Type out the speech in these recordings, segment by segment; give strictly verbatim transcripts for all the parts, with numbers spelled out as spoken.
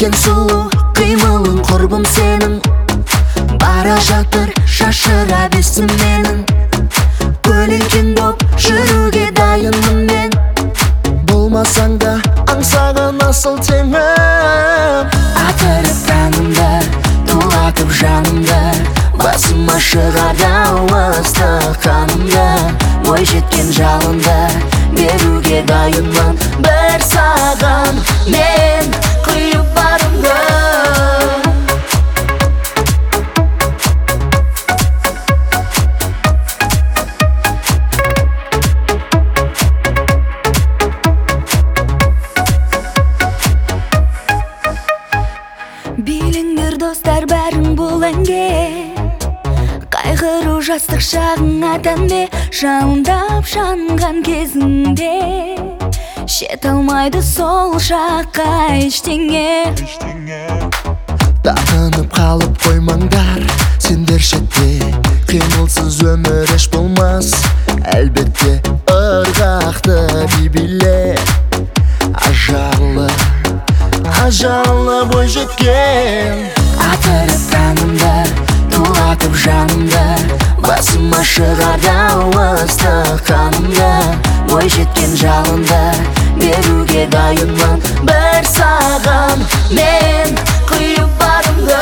Неткен сұлу қимылың құрбым сенің, бара жатыр шашыра бесім менің. Көлеңкен боп жүруге дайынмын мен, болмасаң да аңсаған асыл теңім. Атырып таңымды, тулатып жанымды, басыма шығарда ыстық қанымды. Ой жеткен жалынды беруге дайынмын бір саған мен құйып барымды. Биліңдер достар бәрің бұл әнге, қайғыру жастық шағыңа тәнде, жалындап жанған кезіңде шет алмайды сол шаққа ештеңе. Тағынып қалып қоймаңдар сендер шетте, қимылсыз өмір еш болмас. Әлбетте ырғақты би-биле, ажарлы ажарлы бой жеткен. Атырып таңымды, тулатып жанымды, басыма шығарда ыстық қанымды. Ой жеткен жалынды беруге дайынмын бір саған мен құйып барымды.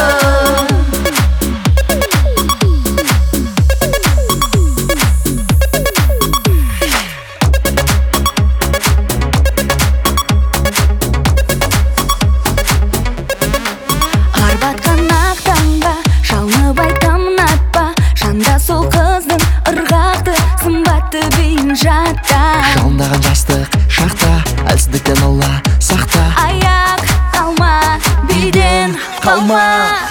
Арбатқан ақ таңба жалынып айтамын атпа, жанда сол қыздың ырғақты сымбатты биін жатта. Жалындаған жастық шақта, әлсіздіктен алла сақта. Аяқ қалма, биден қалма.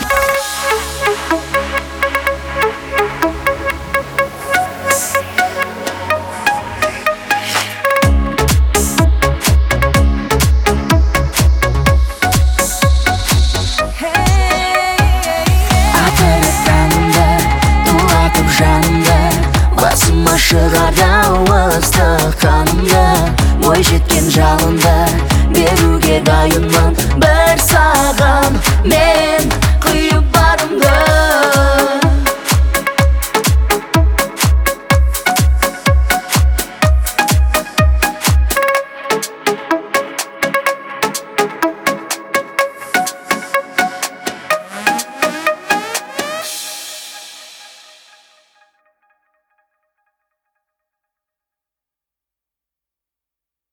Атырып таңымды, тулатып жанымды, басыма шығарда ыстық қанымды. Ой жеткен жалынды беруге дайынмын бір саған мен құйып барымды.